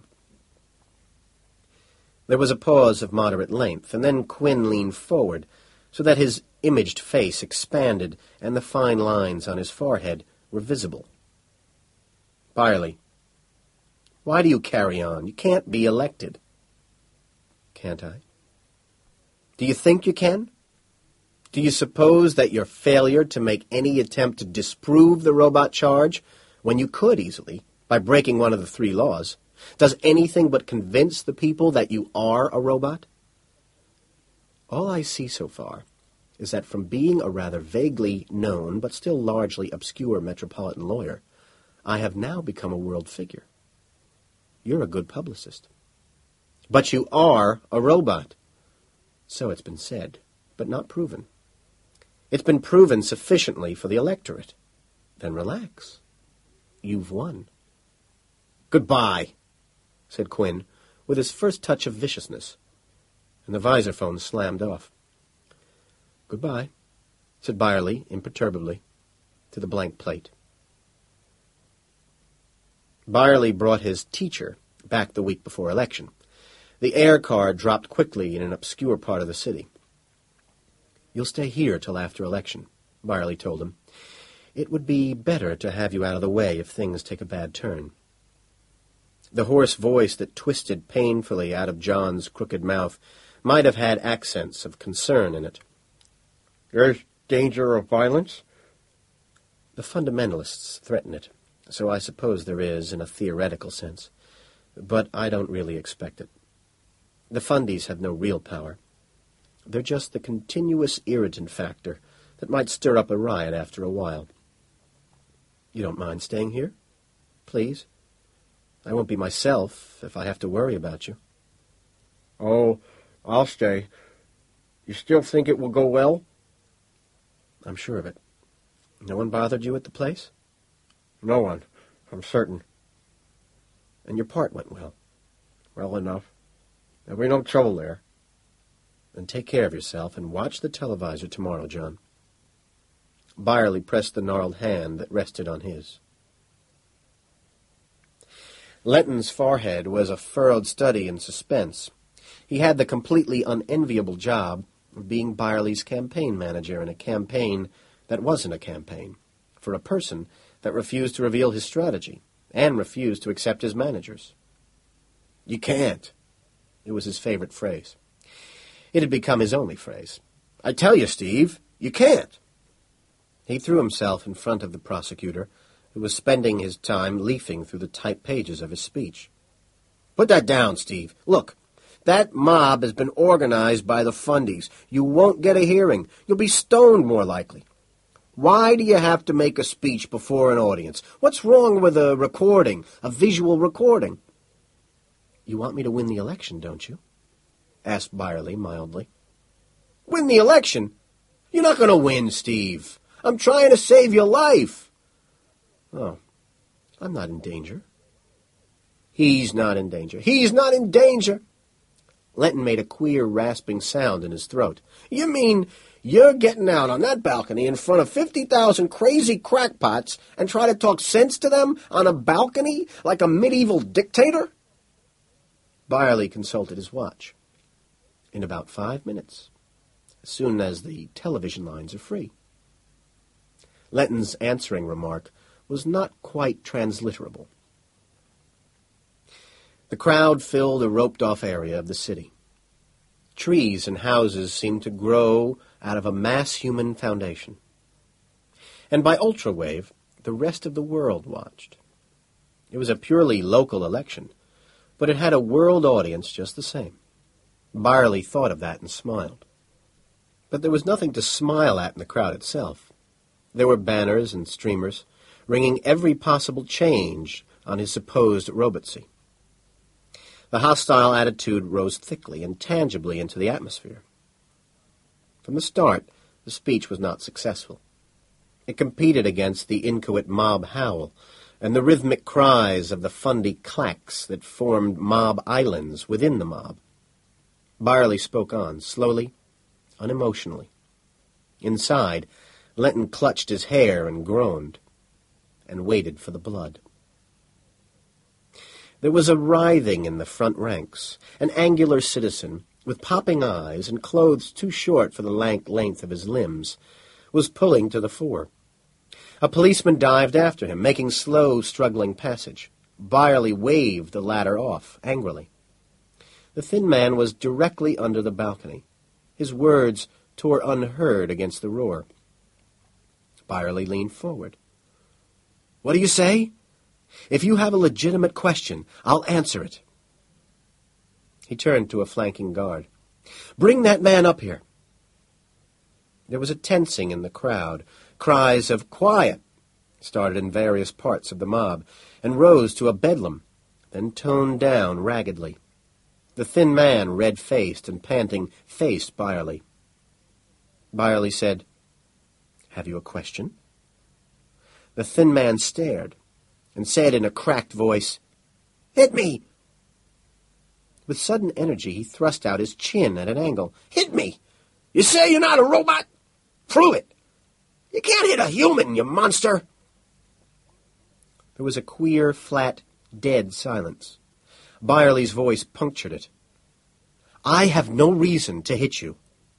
There was a pause of moderate length, and then Quinn leaned forward, so that his imaged face expanded and the fine lines on his forehead were visible. Byerly, why do you carry on? You can't be elected. Can't I? Do you think you can? Do you suppose that your failure to make any attempt to disprove the robot charge, when you could easily, by breaking one of the three laws, does anything but convince the people that you are a robot? All I see so far is that from being a rather vaguely known but still largely obscure metropolitan lawyer, I have now become a world figure. You're a good publicist. But you are a robot. So it's been said, but not proven. It's been proven sufficiently for the electorate. Then relax. You've won. Goodbye, said Quinn, with his first touch of viciousness, and the visor phone slammed off. Goodbye, said Byerly imperturbably, to the blank plate. Byerly brought his teacher back the week before election. The air car dropped quickly in an obscure part of the city. You'll stay here till after election, Byerly told him. It would be better to have you out of the way if things take a bad turn. The hoarse voice that twisted painfully out of John's crooked mouth might have had accents of concern in it. There's danger of violence? The fundamentalists threaten it, so I suppose there is in a theoretical sense. But I don't really expect it. The fundies have no real power. They're just the continuous irritant factor that might stir up a riot after a while. You don't mind staying here? Please? I won't be myself if I have to worry about you. Oh, I'll stay. You still think it will go well? I'm sure of it. No one bothered you at the place? No one, I'm certain. And your part went well? Well enough. There'll be no trouble there. Then take care of yourself and watch the televisor tomorrow, John. Byerly pressed the gnarled hand that rested on his. Lenton's forehead was a furrowed study in suspense. He had the completely unenviable job of being Byerly's campaign manager in a campaign that wasn't a campaign, for a person that refused to reveal his strategy and refused to accept his managers. "You can't." It was his favorite phrase. It had become his only phrase. "I tell you, Steve, you can't." He threw himself in front of the prosecutor, who was spending his time leafing through the typed pages of his speech. "Put that down, Steve. Look, that mob has been organized by the fundies. You won't get a hearing. You'll be stoned, more likely. Why do you have to make a speech before an audience? What's wrong with a recording, a visual recording?" "You want me to win the election, don't you?" asked Byerly mildly. "Win the election? You're not going to win, Steve. I'm trying to save your life." "Oh, I'm not in danger." "He's not in danger. He's not in danger." Lenton made a queer rasping sound in his throat. "You mean you're getting out on that balcony in front of fifty thousand crazy crackpots and try to talk sense to them on a balcony like a medieval dictator?" Byerly consulted his watch. "In about five minutes, as soon as the television lines are free." Lenton's answering remark was not quite transliterable. The crowd filled a roped-off area of the city. Trees and houses seemed to grow out of a mass human foundation. And by ultrawave, the rest of the world watched. It was a purely local election, but it had a world audience just the same. Byerly thought of that and smiled. But there was nothing to smile at in the crowd itself. There were banners and streamers, ringing every possible change on his supposed robotsy. The hostile attitude rose thickly and tangibly into the atmosphere. From the start, the speech was not successful. It competed against the inchoate mob howl and the rhythmic cries of the fundy clacks that formed mob islands within the mob. Byerly spoke on, slowly, unemotionally. Inside, Lenton clutched his hair and groaned, and waited for the blood. There was a writhing in the front ranks. An angular citizen, with popping eyes and clothes too short for the lank length of his limbs, was pulling to the fore. A policeman dived after him, making slow, struggling passage. Byerly waved the latter off, angrily. The thin man was directly under the balcony. His words tore unheard against the roar. Byerly leaned forward. "What do you say? If you have a legitimate question, I'll answer it." He turned to a flanking guard. "Bring that man up here." There was a tensing in the crowd. Cries of "Quiet!" started in various parts of the mob, and rose to a bedlam, then toned down raggedly. The thin man, red-faced and panting, faced Byerly. Byerly said, "Have you a question?" The thin man stared, and said in a cracked voice, "Hit me!" With sudden energy, he thrust out his chin at an angle. "Hit me! You say you're not a robot? Prove it! You can't hit a human, you monster!" There was a queer, flat, dead silence. Byerly's voice punctured it. "I have no reason to hit you."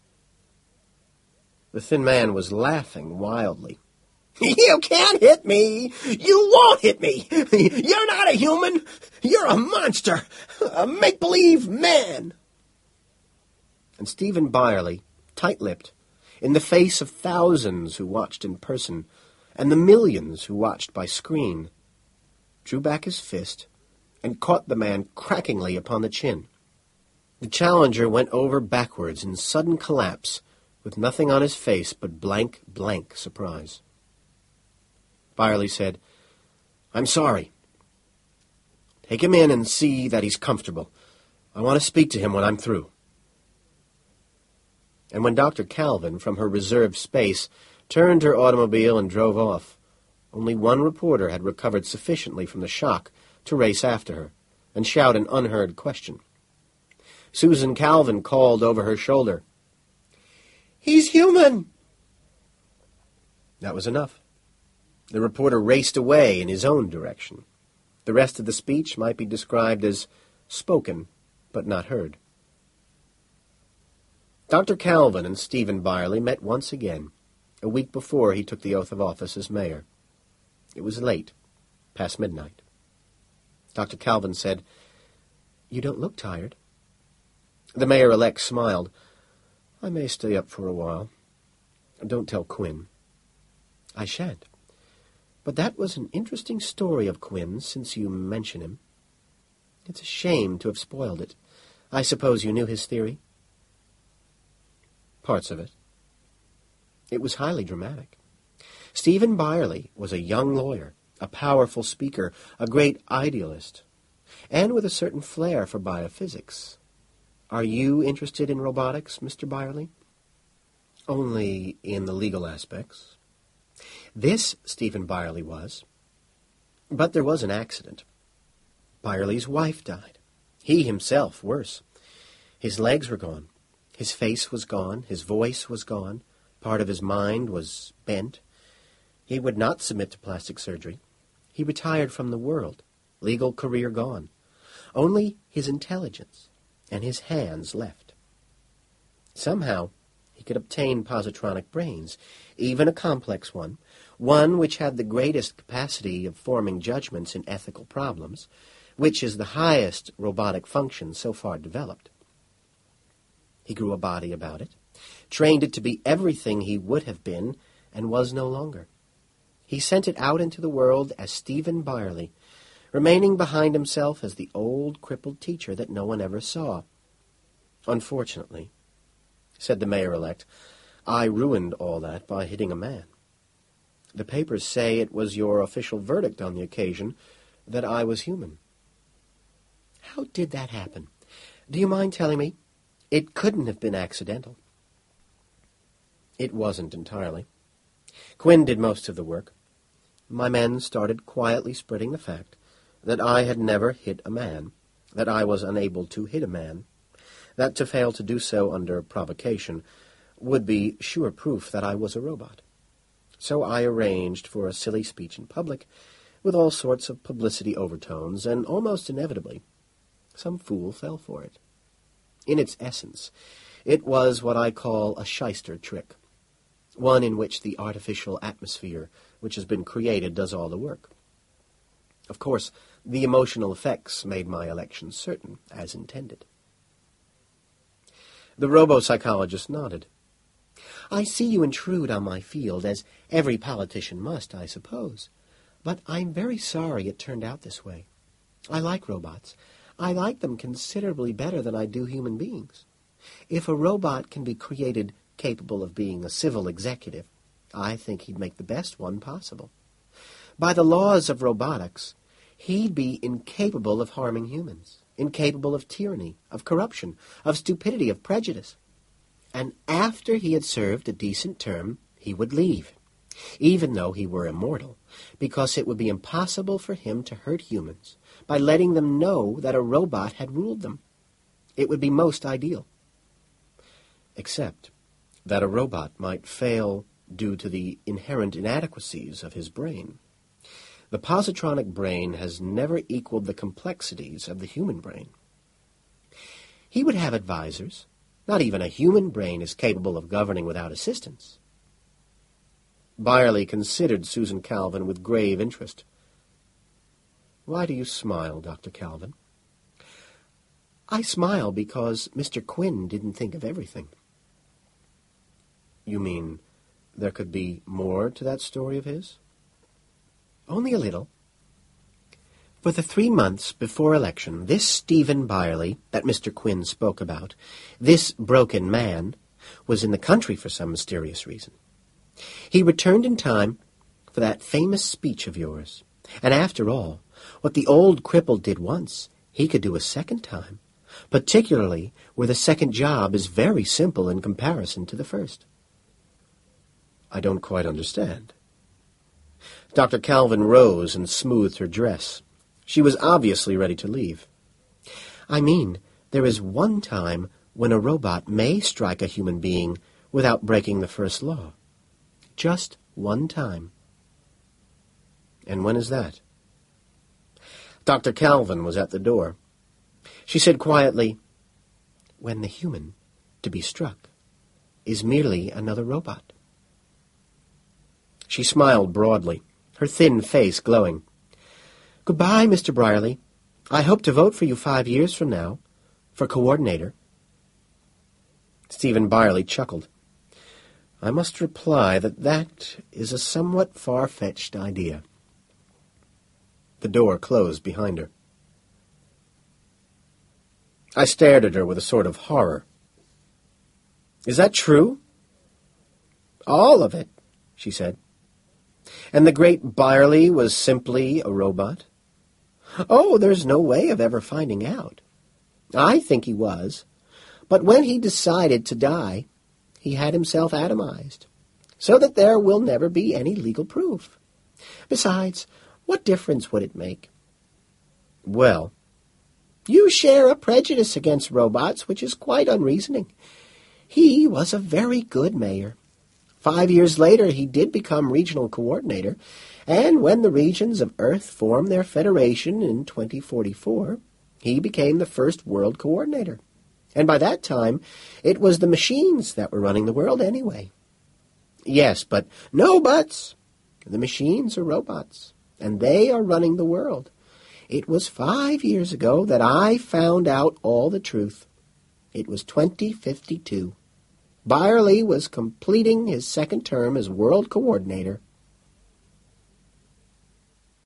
The thin man was laughing wildly. "You can't hit me! You won't hit me! You're not a human! You're a monster! A make-believe man!" And Stephen Byerly, tight-lipped, in the face of thousands who watched in person, and the millions who watched by screen, drew back his fist and caught the man crackingly upon the chin. The challenger went over backwards in sudden collapse, with nothing on his face but blank, blank surprise. Byerly said, "I'm sorry. Take him in and see that he's comfortable. I want to speak to him when I'm through." And when Doctor Calvin, from her reserved space, turned her automobile and drove off, only one reporter had recovered sufficiently from the shock to race after her and shout an unheard question. Susan Calvin called over her shoulder, "He's human!" That was enough. The reporter raced away in his own direction. The rest of the speech might be described as spoken, but not heard. Doctor Calvin and Stephen Byerly met once again, a week before he took the oath of office as mayor. It was late, past midnight. Doctor Calvin said, "You don't look tired." The mayor-elect smiled. "I may stay up for a while. Don't tell Quinn." "I shan't. But that was an interesting story of Quinn's, since you mention him. It's a shame to have spoiled it. I suppose you knew his theory?" "Parts of it." "It was highly dramatic. Stephen Byerly was a young lawyer, a powerful speaker, a great idealist, and with a certain flair for biophysics. Are you interested in robotics, Mister Byerly?" "Only in the legal aspects." This Stephen Byerly was. But there was an accident. Byerly's wife died. He himself, worse. His legs were gone. His face was gone. His voice was gone. Part of his mind was bent. He would not submit to plastic surgery. He retired from the world, legal career gone. Only his intelligence and his hands left. Somehow he could obtain positronic brains, even a complex one, one which had the greatest capacity of forming judgments in ethical problems, which is the highest robotic function so far developed. He grew a body about it, trained it to be everything he would have been and was no longer. He sent it out into the world as Stephen Byerly, remaining behind himself as the old crippled teacher that no one ever saw. "Unfortunately," said the mayor-elect, "I ruined all that by hitting a man. The papers say it was your official verdict on the occasion that I was human." "How did that happen? Do you mind telling me? It couldn't have been accidental." "It wasn't entirely. Quinn did most of the work. My men started quietly spreading the fact that I had never hit a man, that I was unable to hit a man, that to fail to do so under provocation would be sure proof that I was a robot. So I arranged for a silly speech in public, with all sorts of publicity overtones, and almost inevitably, some fool fell for it. In its essence, it was what I call a shyster trick, one in which the artificial atmosphere which has been created does all the work. Of course, the emotional effects made my election certain, as intended." The robo-psychologist nodded. "I see you intrude on my field, as every politician must, I suppose. But I'm very sorry it turned out this way. I like robots. I like them considerably better than I do human beings. If a robot can be created capable of being a civil executive, I think he'd make the best one possible. By the laws of robotics, he'd be incapable of harming humans, incapable of tyranny, of corruption, of stupidity, of prejudice. And after he had served a decent term, he would leave, even though he were immortal, because it would be impossible for him to hurt humans by letting them know that a robot had ruled them. It would be most ideal. Except that a robot might fail due to the inherent inadequacies of his brain. The positronic brain has never equaled the complexities of the human brain. He would have advisors. Not even a human brain is capable of governing without assistance." Byerly considered Susan Calvin with grave interest. "Why do you smile, Doctor Calvin?" "I smile because Mister Quinn didn't think of everything." "You mean there could be more to that story of his?" "Only a little. For the three months before election, this Stephen Byerly that Mister Quinn spoke about, this broken man, was in the country for some mysterious reason. He returned in time for that famous speech of yours. And after all, what the old cripple did once, he could do a second time, particularly where the second job is very simple in comparison to the first." "I don't quite understand." Doctor Calvin rose and smoothed her dress. She was obviously ready to leave. "I mean, there is one time when a robot may strike a human being without breaking the first law. Just one time." "And when is that?" Doctor Calvin was at the door. She said quietly, "When the human, to be struck, is merely another robot." She smiled broadly, her thin face glowing. "Goodbye, Mister Brierly. I hope to vote for you five years from now, for coordinator." Stephen Byerly chuckled. "I must reply that that is a somewhat far-fetched idea." The door closed behind her. I stared at her with a sort of horror. "Is that true?" "All of it," she said. "And the great Byerly was simply a robot?" "Oh, there's no way of ever finding out. I think he was. But when he decided to die, he had himself atomized, so that there will never be any legal proof. Besides, what difference would it make?" "Well—" "You share a prejudice against robots, which is quite unreasoning. He was a very good mayor. Five years later, he did become regional coordinator, and when the regions of Earth formed their federation in twenty forty-four, he became the first world coordinator. And by that time, it was the machines that were running the world anyway." "Yes, but—" "No buts. The machines are robots, and they are running the world. It was five years ago that I found out all the truth. It was twenty fifty-two. Byerly was completing his second term as world coordinator,